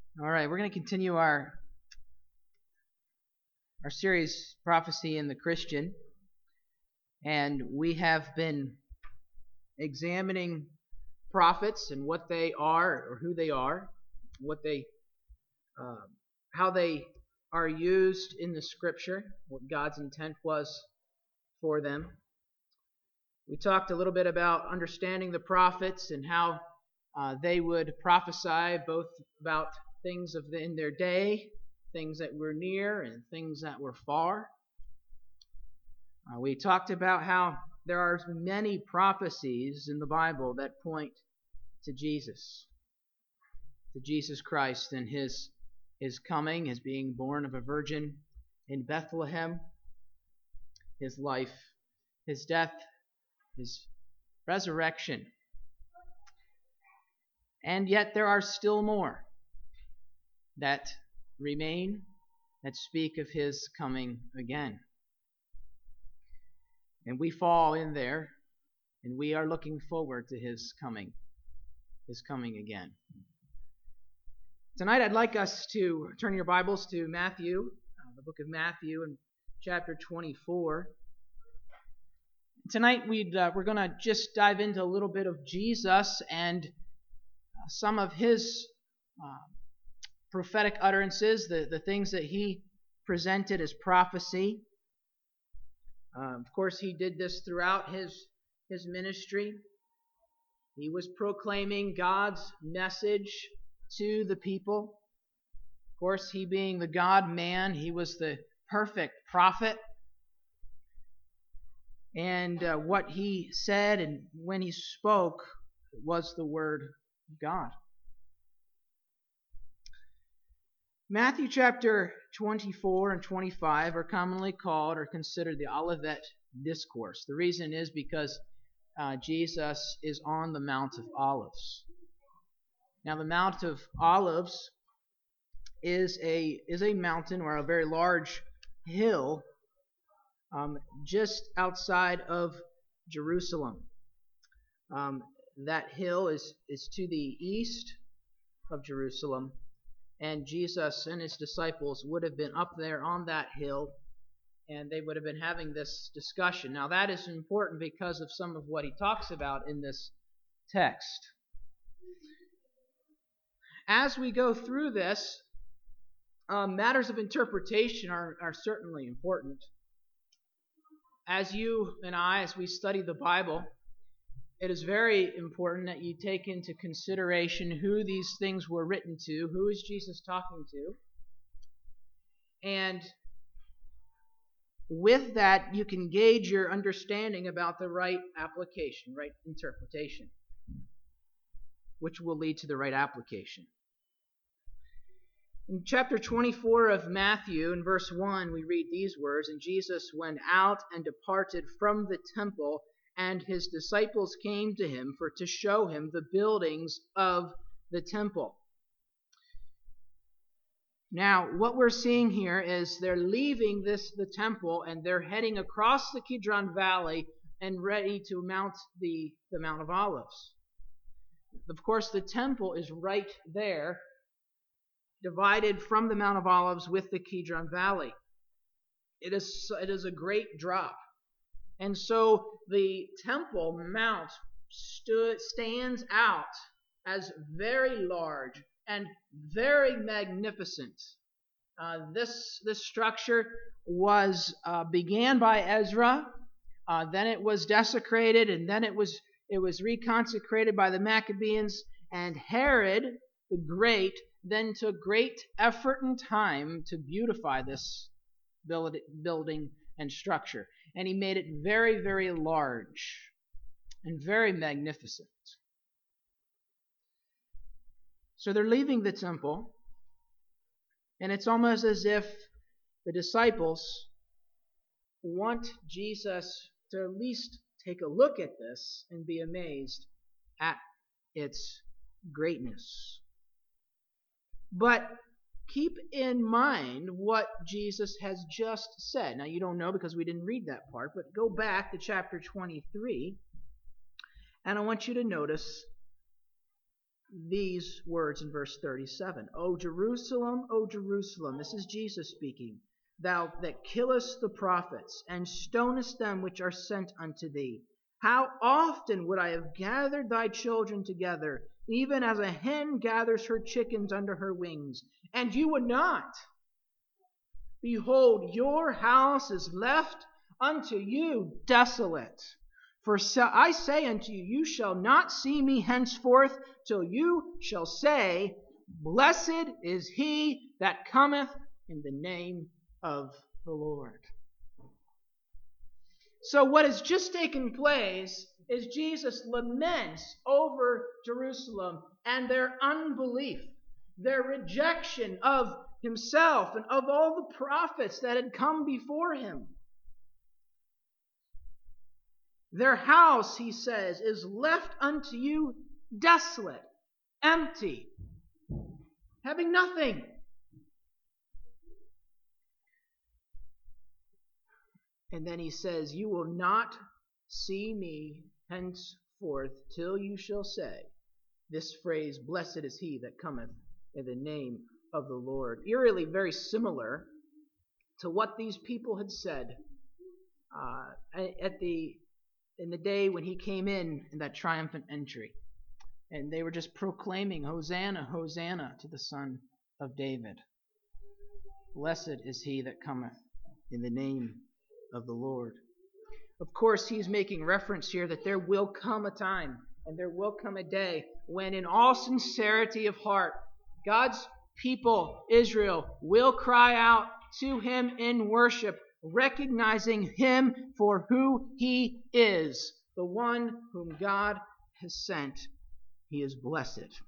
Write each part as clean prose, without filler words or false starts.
All right, we're going to continue our series, Prophecy in the Christian, and we have been examining prophets and what they are, or who they are, how they are used in the Scripture, what God's intent was for them. We talked a little bit about understanding the prophets and how they would prophesy both about things in their day, things that were near and things that were far. We talked about how there are many prophecies in the Bible that point to Jesus Christ and his coming, his being born of a virgin in Bethlehem, his life, his death, his resurrection. And yet there are still more that remain, that speak of his coming again. And we fall in there, and we are looking forward to his coming again. Tonight I'd like us to turn your Bibles to Matthew, the book of Matthew, in chapter 24. Tonight we're going to just dive into a little bit of Jesus and some of his prophetic utterances, the things that he presented as prophecy. Of course, he did this throughout his ministry. He was proclaiming God's message to the people. Of course, he being the God-man, he was the perfect prophet. And what he said and when he spoke was the Word of God. Matthew chapter 24 and 25 are commonly called or considered the Olivet Discourse. The reason is because Jesus is on the Mount of Olives. Now, the Mount of Olives is a mountain or a very large hill just outside of Jerusalem. That hill is to the east of Jerusalem. And Jesus and his disciples would have been up there on that hill, and they would have been having this discussion. Now, that is important because of some of what he talks about in this text. As we go through this, matters of interpretation are certainly important. As you and I, as we study the Bible, it is very important that you take into consideration who these things were written to, who is Jesus talking to. And with that, you can gauge your understanding about the right application, right interpretation, which will lead to the right application. In chapter 24 of Matthew, in verse 1, we read these words, "And Jesus went out and departed from the temple, and his disciples came to him to show him the buildings of the temple." Now, what we're seeing here is they're leaving the temple, and they're heading across the Kidron Valley and ready to mount the Mount of Olives. Of course, the temple is right there, divided from the Mount of Olives with the Kidron Valley. It is a great drop. And so the Temple Mount stands out as very large and very magnificent. This structure was began by Ezra, then it was desecrated, and then it was reconsecrated by the Maccabees, and Herod the Great then took great effort and time to beautify this building and structure. And he made it very, very large and very magnificent. So they're leaving the temple, and it's almost as if the disciples want Jesus to at least take a look at this and be amazed at its greatness. But keep in mind what Jesus has just said. Now, you don't know because we didn't read that part, but go back to chapter 23, and I want you to notice these words in verse 37. O Jerusalem, this is Jesus speaking, thou that killest the prophets, and stonest them which are sent unto thee. How often would I have gathered thy children together, even as a hen gathers her chickens under her wings, and you would not. Behold, your house is left unto you desolate. For I say unto you, you shall not see me henceforth, till you shall say, Blessed is he that cometh in the name of the Lord. So what has just taken place is Jesus laments over Jerusalem and their unbelief, their rejection of himself and of all the prophets that had come before him. Their house, he says, is left unto you desolate, empty, having nothing. And then he says, you will not see me henceforth till you shall say, this phrase, blessed is he that cometh in the name of the Lord. Eerily very similar to what these people had said in the day when he came in that triumphant entry. And they were just proclaiming, Hosanna, Hosanna to the Son of David. Blessed is he that cometh in the name of the Lord. Of course, he's making reference here that there will come a time and there will come a day when in all sincerity of heart, God's people, Israel, will cry out to him in worship, recognizing him for who he is, the one whom God has sent. He is blessed.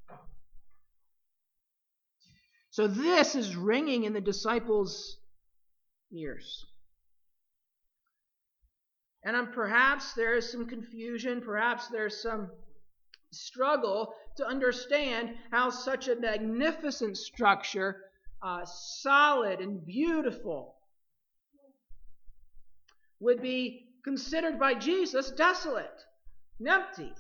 So this is ringing in the disciples' ears. And perhaps there is some confusion, perhaps there's some struggle to understand how such a magnificent structure, solid and beautiful, would be considered by Jesus desolate and empty.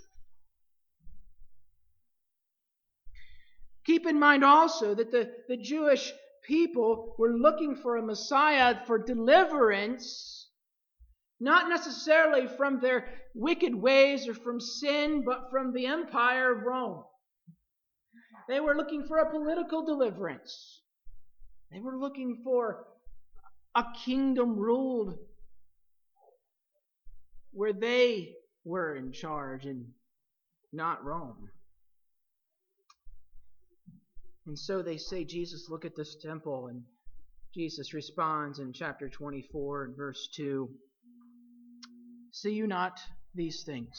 Keep in mind also that the Jewish people were looking for a Messiah for deliverance, not necessarily from their wicked ways or from sin, but from the empire of Rome. They were looking for a political deliverance. They were looking for a kingdom ruled where they were in charge and not Rome. And so they say, Jesus, look at this temple. And Jesus responds in chapter 24 and verse 2. See you not these things?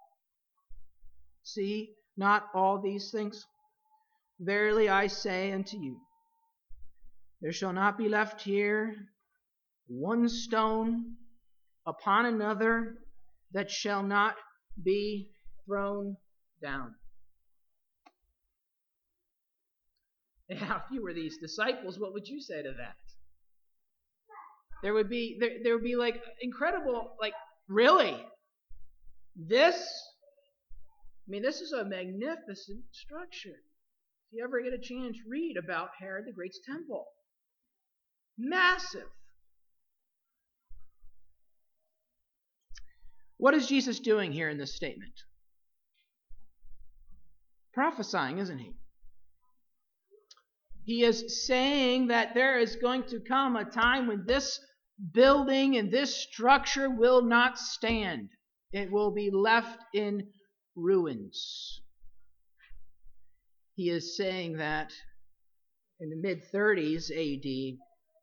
See not all these things? Verily I say unto you, there shall not be left here one stone upon another that shall not be thrown down. Now, if you were these disciples, what would you say to that? There would be like incredible, like, really? This is a magnificent structure. If you ever get a chance, read about Herod the Great's temple. Massive. What is Jesus doing here in this statement? Prophesying, isn't he? He is saying that there is going to come a time when this building and this structure will not stand. It will be left in ruins. He is saying that in the mid-30s AD,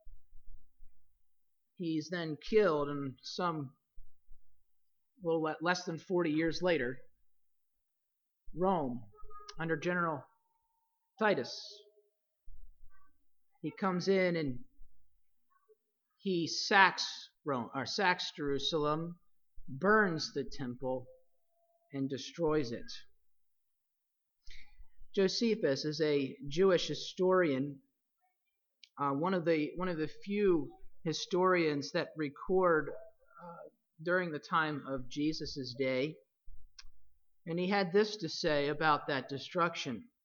he's then killed, and less than 40 years later, Rome, under General Titus, he comes in and he sacks Jerusalem, burns the temple, and destroys it. Josephus is a Jewish historian, one of the few historians that record during the time of Jesus' day, and he had this to say about that destruction.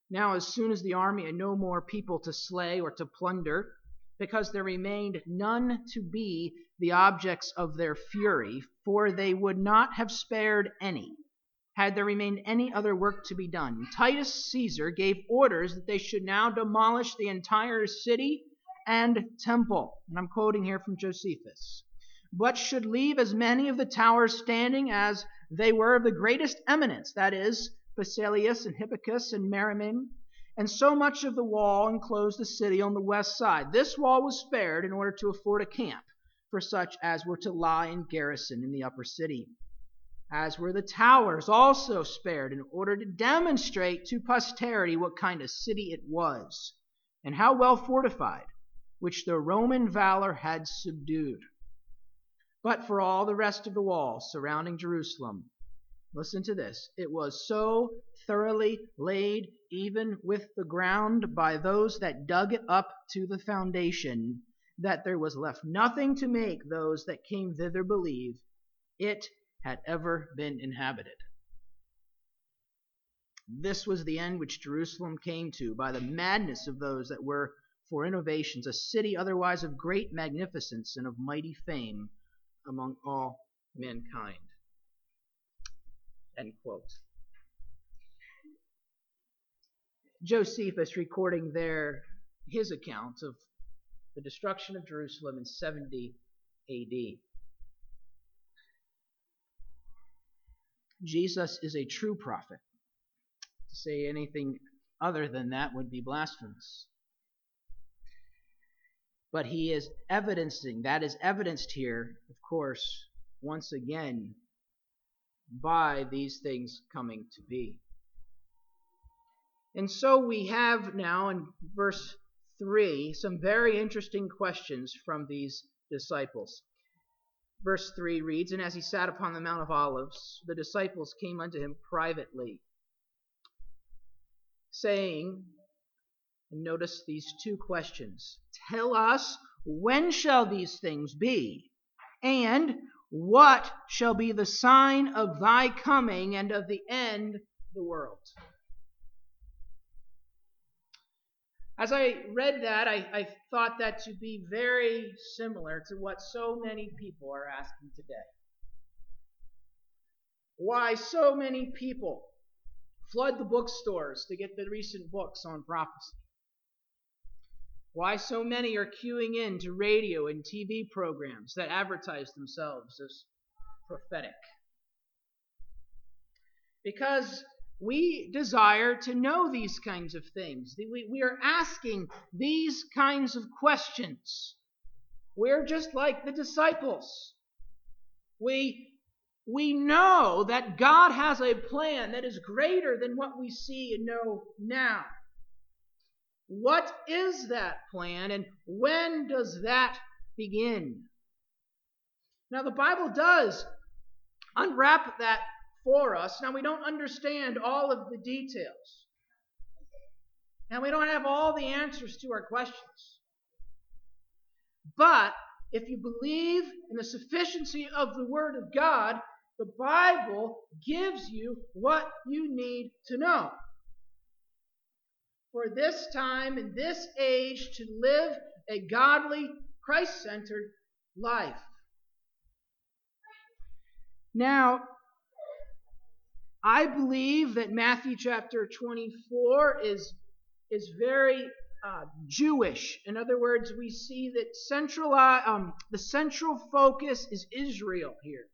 Now, as soon as the army had no more people to slay or to plunder, because there remained none to be the objects of their fury, for they would not have spared any, had there remained any other work to be done, Titus Caesar gave orders that they should now demolish the entire city and temple. And I'm quoting here from Josephus. But should leave as many of the towers standing as they were of the greatest eminence, that is, Phasaelus and Hippicus and Marimin, and so much of the wall enclosed the city on the west side. This wall was spared in order to afford a camp for such as were to lie in garrison in the upper city, as were the towers also spared in order to demonstrate to posterity what kind of city it was, and how well fortified, which the Roman valor had subdued. But for all the rest of the wall surrounding Jerusalem, listen to this, it was so thoroughly laid even with the ground by those that dug it up to the foundation, that there was left nothing to make those that came thither believe it had ever been inhabited. This was the end which Jerusalem came to by the madness of those that were for innovations, a city otherwise of great magnificence and of mighty fame among all mankind. End quote. Josephus recording there his account of the destruction of Jerusalem in 70 AD. Jesus is a true prophet. To say anything other than that would be blasphemous. But he is evidencing, that is evidenced here, of course, once again, by these things coming to be. And so we have now in verse 3 some very interesting questions from these disciples. Verse 3 reads, "And as he sat upon the Mount of Olives, the disciples came unto him privately, saying," and notice these two questions, "Tell us, when shall these things be? And what shall be the sign of thy coming and of the end of the world?" As I read that, I thought that to be very similar to what so many people are asking today. Why so many people flood the bookstores to get the recent books on prophecy? Why so many are queuing in to radio and TV programs that advertise themselves as prophetic? Because we desire to know these kinds of things. We are asking these kinds of questions. We're just like the disciples. We know that God has a plan that is greater than what we see and know now. What is that plan, and when does that begin? Now, the Bible does unwrap that for us. Now, we don't understand all of the details. And we don't have all the answers to our questions. But if you believe in the sufficiency of the Word of God, the Bible gives you what you need to know for this time and this age to live a godly, Christ-centered life. Now, I believe that Matthew chapter 24 is very Jewish. In other words, we see that the central focus is Israel here.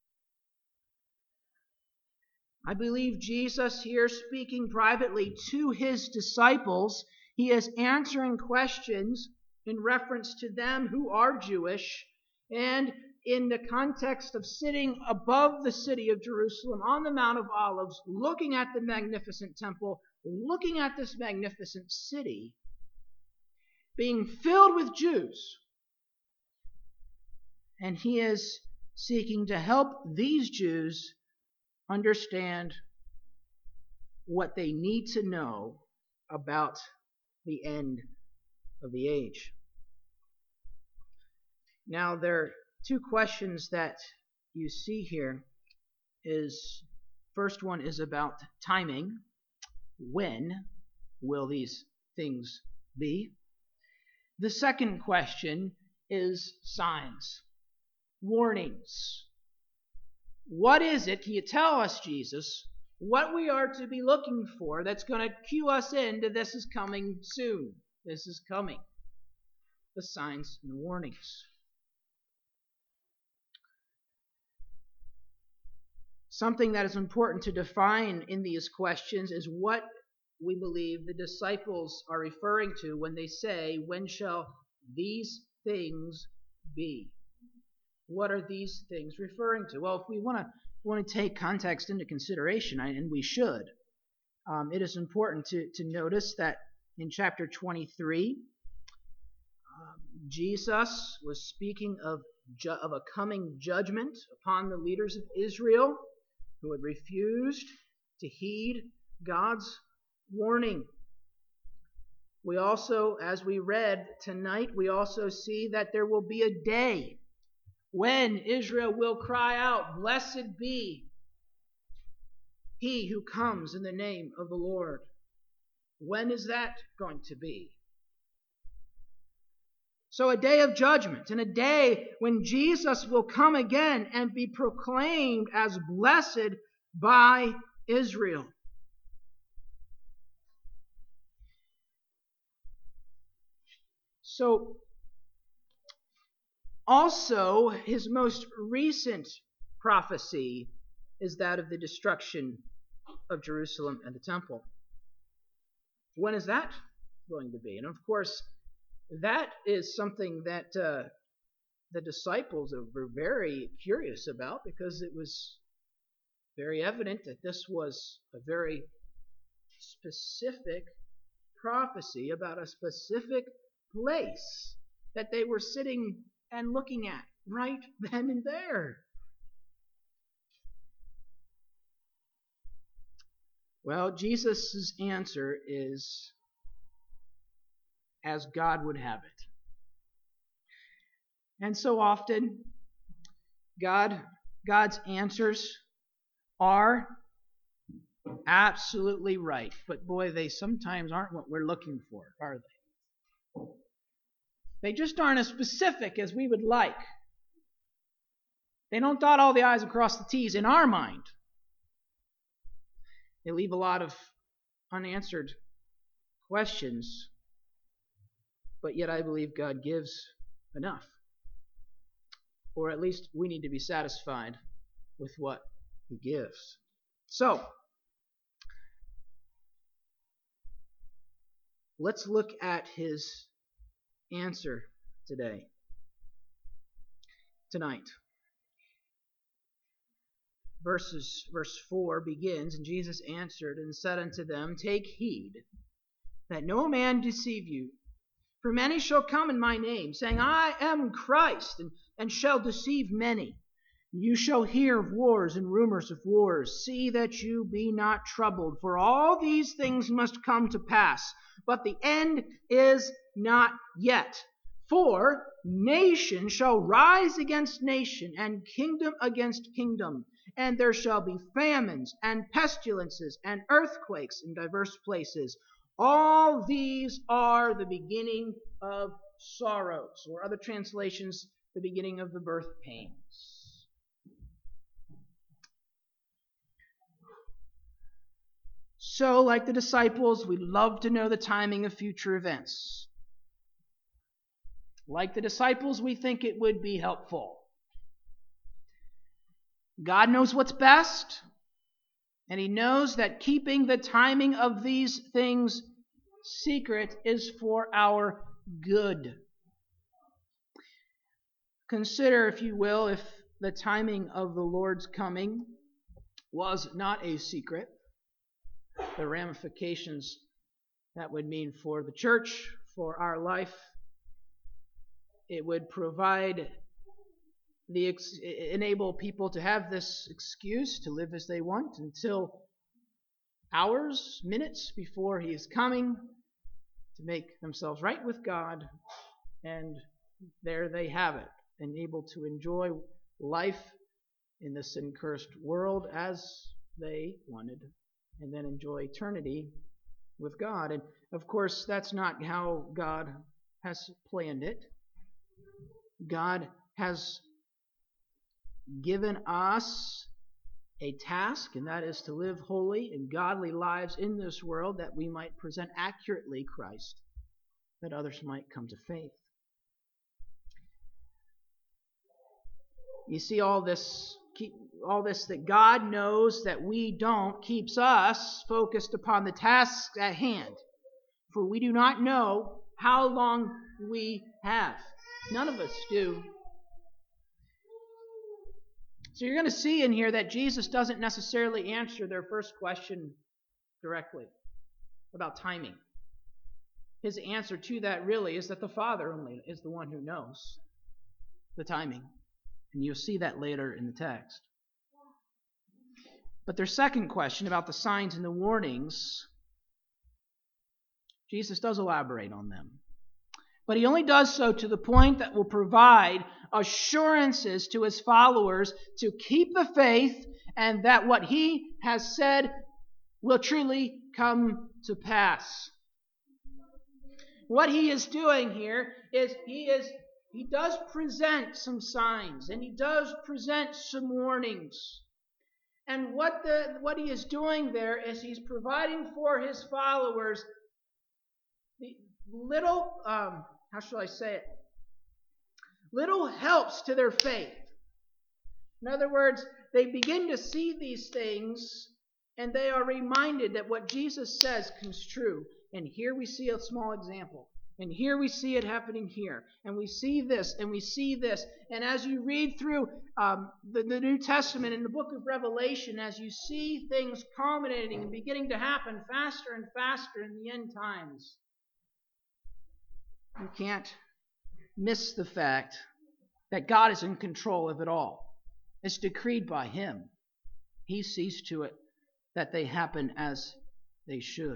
I believe Jesus here, speaking privately to his disciples, he is answering questions in reference to them who are Jewish, and in the context of sitting above the city of Jerusalem on the Mount of Olives, looking at the magnificent temple, looking at this magnificent city, being filled with Jews. And he is seeking to help these Jews understand what they need to know about the end of the age. Now, there are two questions that you see here. First one is about timing. When? will these things be? The second question is signs, warnings. What is it? Can you tell us, Jesus, what we are to be looking for that's going to cue us into this is coming soon? This is coming. The signs and warnings. Something that is important to define in these questions is what we believe the disciples are referring to when they say, when shall these things be? What are these things referring to? Well, if we want to take context into consideration, and we should, it is important to notice that in chapter 23, Jesus was speaking of a coming judgment upon the leaders of Israel who had refused to heed God's warning. We also, as we read tonight, we also see that there will be a day when Israel will cry out, "Blessed be he who comes in the name of the Lord." When is that going to be? So a day of judgment, and a day when Jesus will come again and be proclaimed as blessed by Israel. So, also, his most recent prophecy is that of the destruction of Jerusalem and the temple. When is that going to be? And of course, that is something that the disciples were very curious about, because it was very evident that this was a very specific prophecy about a specific place that they were sitting and looking at right then and there. Well, Jesus' answer is as God would have it. And so often, God's answers are absolutely right. But boy, they sometimes aren't what we're looking for, are they? They just aren't as specific as we would like. They don't dot all the I's and cross the T's in our mind. They leave a lot of unanswered questions. But yet I believe God gives enough. Or at least we need to be satisfied with what He gives. So, let's look at His answer tonight. Verse 4 begins, "And Jesus answered and said unto them, Take heed that no man deceive you. For many shall come in my name, saying, I am Christ, and shall deceive many. You shall hear of wars and rumors of wars. See that you be not troubled, for all these things must come to pass. But the end is not yet. For nation shall rise against nation, and kingdom against kingdom. And there shall be famines, and pestilences, and earthquakes in diverse places. All these are the beginning of sorrows," or other translations, the beginning of the birth pains. So, like the disciples, we love to know the timing of future events. Like the disciples, we think it would be helpful. God knows what's best, and He knows that keeping the timing of these things secret is for our good. Consider, if you will, if the timing of the Lord's coming was not a secret, the ramifications that would mean for the church, for our life. It would enable people to have this excuse to live as they want until hours, minutes before He is coming to make themselves right with God, and there they have it, and able to enjoy life in this sin-cursed world as they wanted, and then enjoy eternity with God. And of course, that's not how God has planned it. God has given us a task, and that is to live holy and godly lives in this world that we might present accurately Christ, that others might come to faith. You see, all this that God knows that we don't keeps us focused upon the tasks at hand. For we do not know how long we have. None of us do. So you're going to see in here that Jesus doesn't necessarily answer their first question directly about timing. His answer to that really is that the Father only is the one who knows the timing. And you'll see that later in the text. But their second question about the signs and the warnings, Jesus does elaborate on them. But he only does so to the point that will provide assurances to his followers to keep the faith and that what he has said will truly come to pass. What he is doing here is he does present some signs and he does present some warnings. And what he is doing there is he's providing for his followers the little, how shall I say it? Little helps to their faith. In other words, they begin to see these things and they are reminded that what Jesus says comes true. And here we see a small example. And here we see it happening here. And we see this and we see this. And as you read through the New Testament in the book of Revelation, as you see things culminating and beginning to happen faster and faster in the end times, you can't miss the fact that God is in control of it all. It's decreed by him. He sees to it that they happen as they should.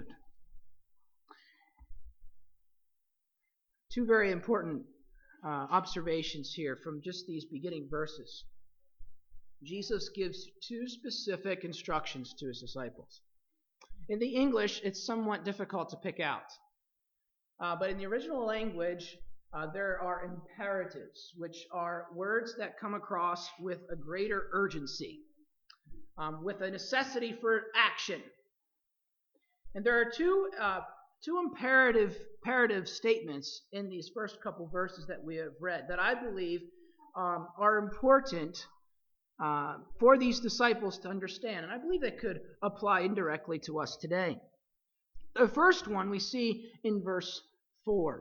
Two very important observations here from just these beginning verses. Jesus gives two specific instructions to his disciples. In the English, it's somewhat difficult to pick out. But in the original language, there are imperatives, which are words that come across with a greater urgency, with a necessity for action. And there are two imperative statements in these first couple verses that we have read that I believe are important for these disciples to understand. And I believe they could apply indirectly to us today. The first one we see in verse 4.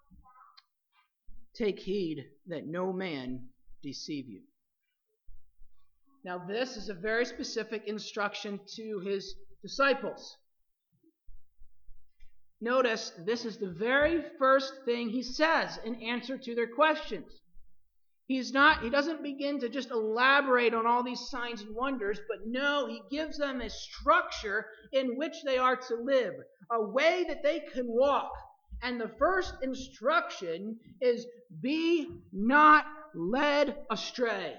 Take heed that no man deceive you. Now this is a very specific instruction to his disciples. Notice this is the very first thing he says in answer to their questions. He doesn't begin to just elaborate on all these signs and wonders, but no, he gives them a structure in which they are to live, a way that they can walk. And the first instruction is, be not led astray.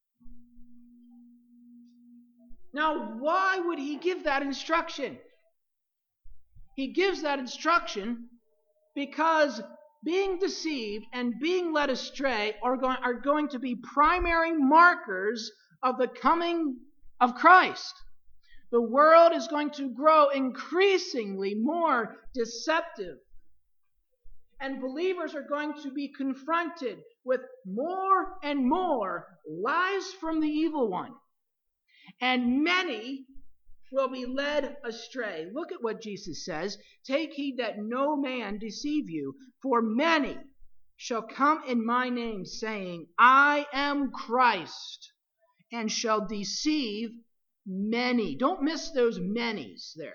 Now, why would he give that instruction? He gives that instruction because being deceived and being led astray are going to be primary markers of the coming of Christ. The world is going to grow increasingly more deceptive. And believers are going to be confronted with more and more lies from the evil one. And many will be led astray. Look at what Jesus says. Take heed that no man deceive you, for many shall come in my name, saying, I am Christ, and shall deceive many. Don't miss those manys there.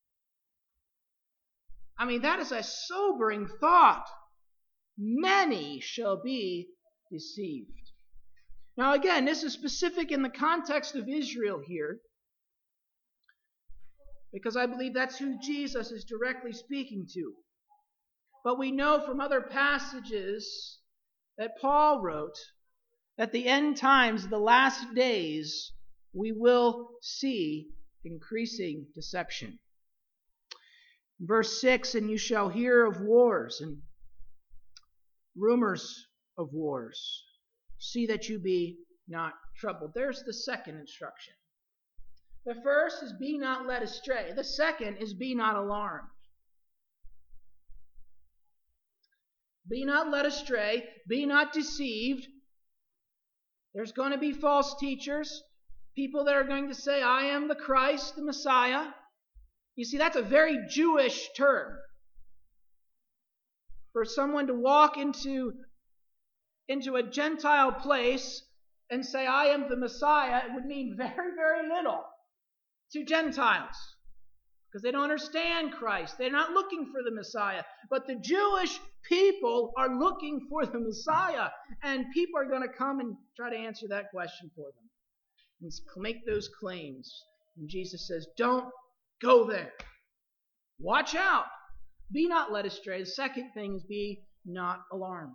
I mean, that is a sobering thought. Many shall be deceived. Now again, this is specific in the context of Israel here, because I believe that's who Jesus is directly speaking to. But we know from other passages that Paul wrote that the end times, the last days, we will see increasing deception. Verse 6, and you shall hear of wars and rumors of wars. See that you be not troubled. There's the second instruction. The first is be not led astray. The second is be not alarmed. Be not led astray. Be not deceived. There's going to be false teachers, people that are going to say, I am the Christ, the Messiah. You see, that's a very Jewish term. For someone to walk into a Gentile place and say, I am the Messiah, it would mean very, very little to Gentiles, because they don't understand Christ. They're not looking for the Messiah. But the Jewish people are looking for the Messiah, and people are going to come and try to answer that question for them and make those claims. And Jesus says, don't go there. Watch out. Be not led astray. The second thing is be not alarmed.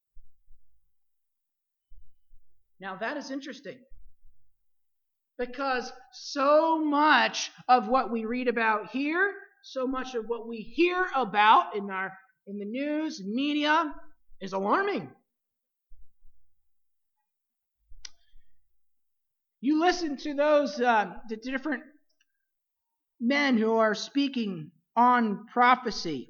Now that is interesting, because so much of what we read about here, so much of what we hear about in the news, media, is alarming. You listen to those the different men who are speaking on prophecy.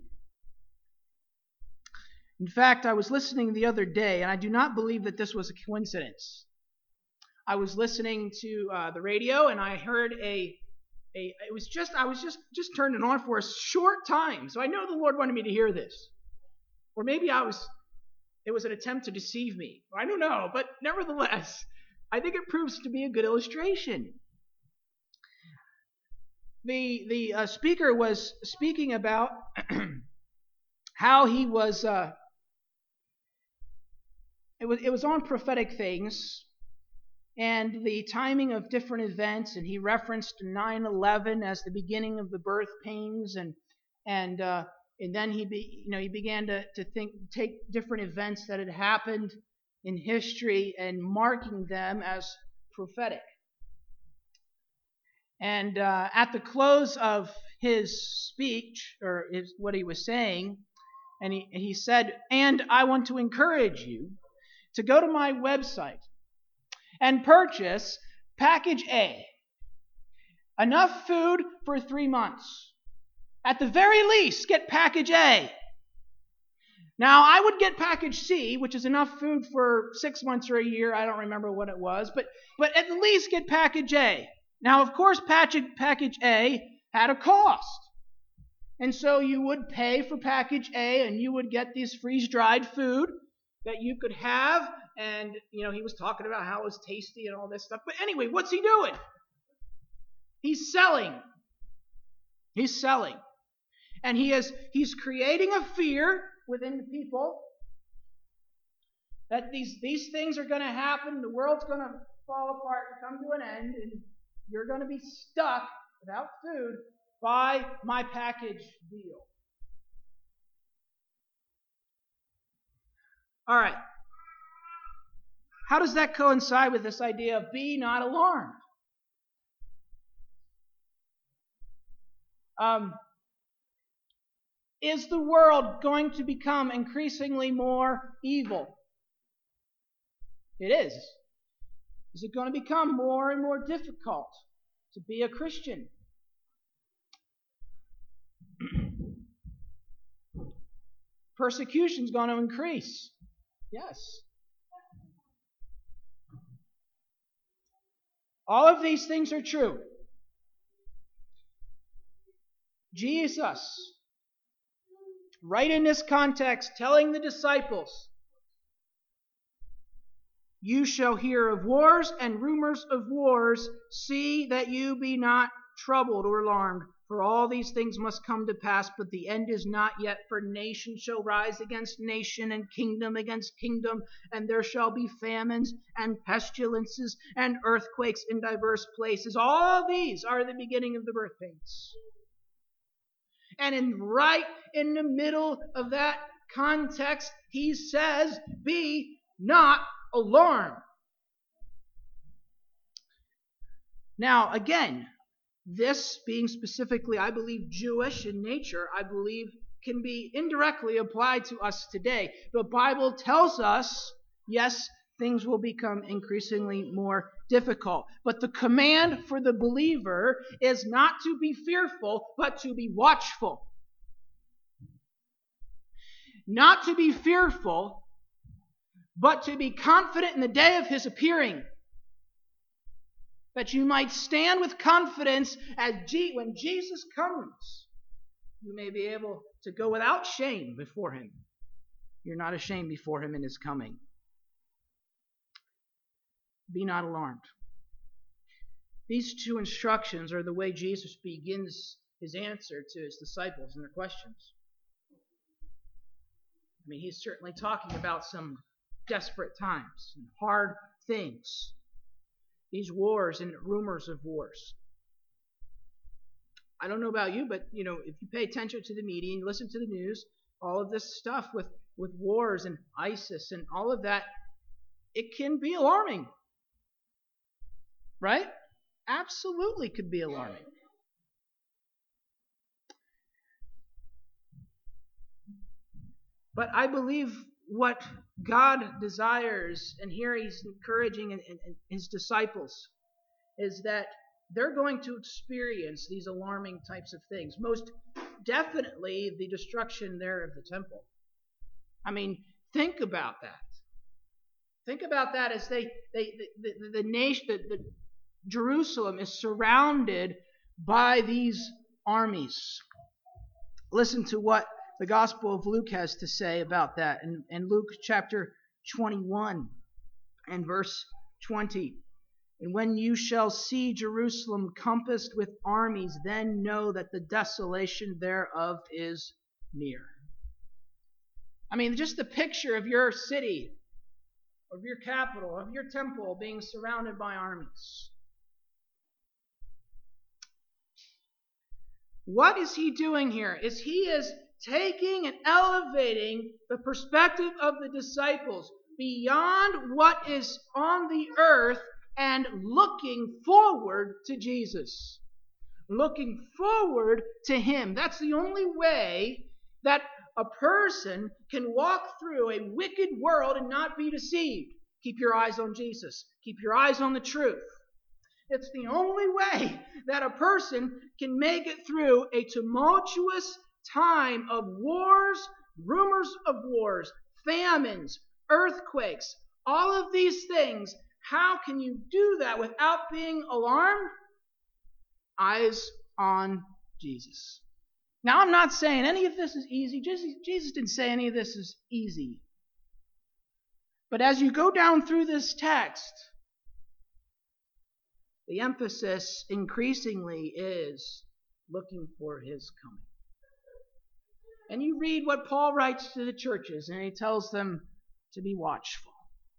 In fact, I was listening the other day, and I do not believe that this was a coincidence. I was listening to the radio, and I heard I was just turned it on for a short time, so I know the Lord wanted me to hear this. Or maybe it was an attempt to deceive me. I don't know, but nevertheless, I think it proves to be a good illustration. The speaker was speaking about how he was. It was on prophetic things and the timing of different events, and he referenced 9/11 as the beginning of the birth pains, and then he began to take different events that had happened in history and marking them as prophetic. And at the close of his speech, or what he was saying, and he said, and I want to encourage you to go to my website and purchase package A. Enough food for 3 months. At the very least, get package A. Now, I would get package C, which is enough food for 6 months or a year. I don't remember what it was, but at least get package A. Now, of course, package A had a cost. And so you would pay for package A, and you would get these freeze-dried food that you could have. And, he was talking about how it was tasty and all this stuff. But anyway, what's he doing? He's selling. He's selling. And he's creating a fear within the people that these things are going to happen, the world's going to fall apart and come to an end, and you're going to be stuck without food. Buy my package deal. All right. How does that coincide with this idea of be not alarmed? Is the world going to become increasingly more evil? It is. Is it going to become more and more difficult to be a Christian? Persecution is going to increase. Yes. All of these things are true. Jesus, right in this context, telling the disciples, you shall hear of wars and rumors of wars. See that you be not troubled or alarmed. For all these things must come to pass, but the end is not yet. For nation shall rise against nation, and kingdom against kingdom, and there shall be famines and pestilences and earthquakes in diverse places. All these are the beginning of the birth pains. And right in the middle of that context, he says, be not alarmed. Now, again, This being specifically, I believe, Jewish in nature, I believe can be indirectly applied to us today. The Bible tells us, yes, things will become increasingly more difficult. But the command for the believer is not to be fearful, but to be watchful. Not to be fearful, but to be confident in the day of his appearing. That you might stand with confidence when Jesus comes. You may be able to go without shame before him. You're not ashamed before him in his coming. Be not alarmed. These two instructions are the way Jesus begins his answer to his disciples and their questions. I mean, he's certainly talking about some desperate times and hard things. These wars and rumors of wars. I don't know about you, but if you pay attention to the media and you listen to the news, all of this stuff with wars and ISIS and all of that, it can be alarming. Right? Absolutely could be alarming. But I believe what God desires, and here he's encouraging his disciples, is that they're going to experience these alarming types of things. Most definitely the destruction there of the temple. I mean, think about that. Think about that as the nation, Jerusalem is surrounded by these armies. Listen to what the Gospel of Luke has to say about that in Luke chapter 21 and verse 20. And when you shall see Jerusalem compassed with armies, then know that the desolation thereof is near. I mean, just the picture of your city, of your capital, of your temple being surrounded by armies. What is he doing here? He is taking and elevating the perspective of the disciples beyond what is on the earth and looking forward to Jesus. Looking forward to him. That's the only way that a person can walk through a wicked world and not be deceived. Keep your eyes on Jesus. Keep your eyes on the truth. It's the only way that a person can make it through a tumultuous time of wars, rumors of wars, famines, earthquakes, all of these things. How can you do that without being alarmed? Eyes on Jesus. Now, I'm not saying any of this is easy. Jesus didn't say any of this is easy. But as you go down through this text, the emphasis increasingly is looking for his coming. And you read what Paul writes to the churches, and he tells them to be watchful.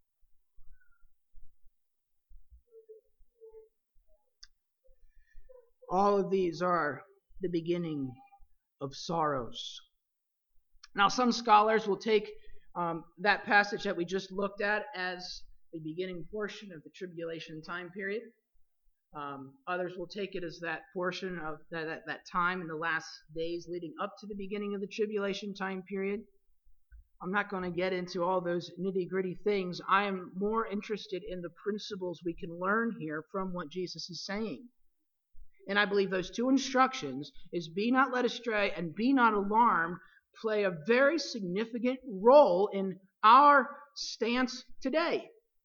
All of these are the beginning of sorrows. Now, some scholars will take that passage that we just looked at as the beginning portion of the tribulation time period. Others will take it as that portion of that time in the last days leading up to the beginning of the tribulation time period. I'm not going to get into all those nitty-gritty things. I am more interested in the principles we can learn here from what Jesus is saying. And I believe those two instructions, is be not led astray and be not alarmed, play a very significant role in our stance today.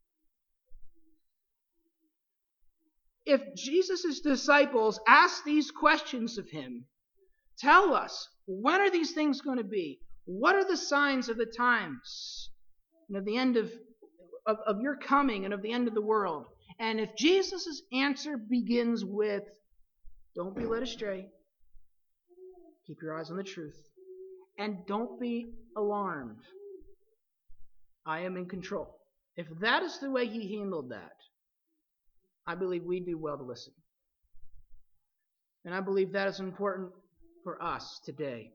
If Jesus' disciples ask these questions of him, tell us, when are these things going to be? What are the signs of the times and of the end of your coming and of the end of the world? And if Jesus' answer begins with, don't be led astray, keep your eyes on the truth, and don't be alarmed, I am in control. If that is the way he handled that, I believe we do well to listen. And I believe that is important for us today.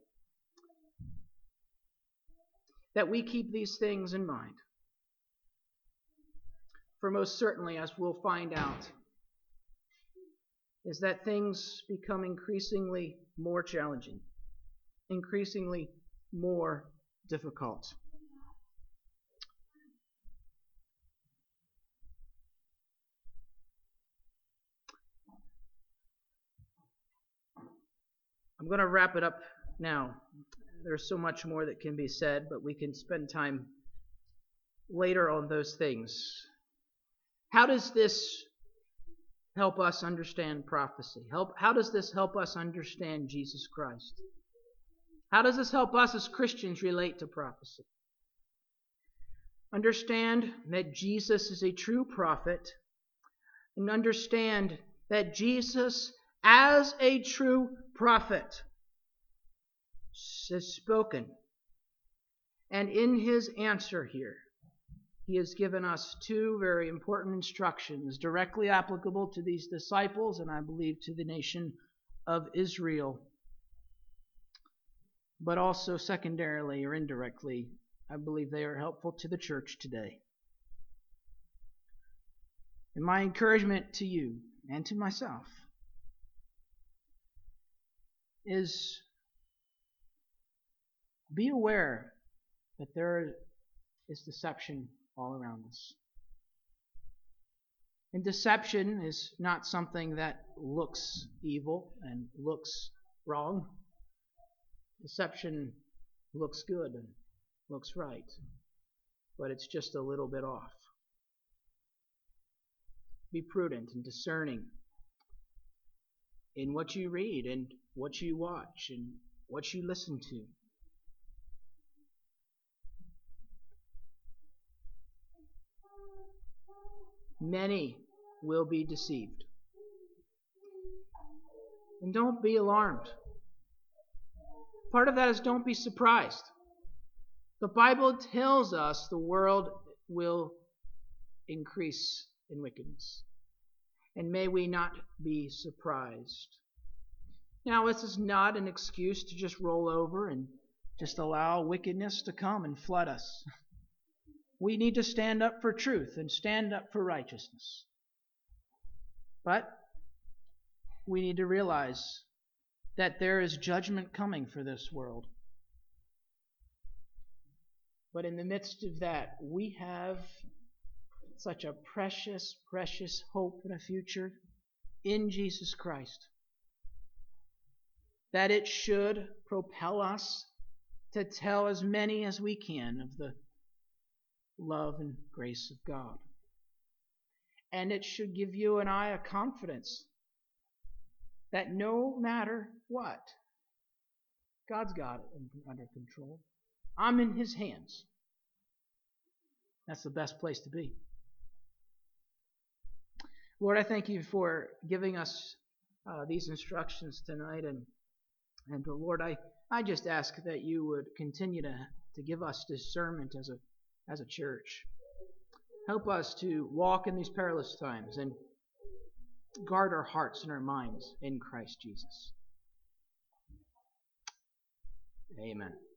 That we keep these things in mind. For most certainly, as we'll find out, is that things become increasingly more challenging, increasingly more difficult. I'm going to wrap it up now. There's so much more that can be said, but we can spend time later on those things. How does this help us understand prophecy? How does this help us understand Jesus Christ? How does this help us as Christians relate to prophecy? Understand that Jesus is a true prophet, and understand that Jesus, as a true prophet, has spoken. And in his answer here, he has given us two very important instructions directly applicable to these disciples and I believe to the nation of Israel. But also secondarily or indirectly, I believe they are helpful to the church today. And my encouragement to you and to myself is be aware that there is deception all around us. And deception is not something that looks evil and looks wrong. Deception looks good and looks right, but it's just a little bit off. Be prudent and discerning in what you read and what you watch and what you listen to. Many will be deceived. And don't be alarmed. Part of that is don't be surprised. The Bible tells us the world will increase in wickedness. And may we not be surprised. Now, this is not an excuse to just roll over and just allow wickedness to come and flood us. We need to stand up for truth and stand up for righteousness. But we need to realize that there is judgment coming for this world. But in the midst of that, we have such a precious, precious hope and a future in Jesus Christ that it should propel us to tell as many as we can of the love and grace of God. And it should give you and I a confidence that no matter what, God's got it under control. I'm in His hands. That's the best place to be. Lord, I thank you for giving us these instructions tonight. And Lord, I just ask that you would continue to give us discernment as a church. Help us to walk in these perilous times and guard our hearts and our minds in Christ Jesus. Amen.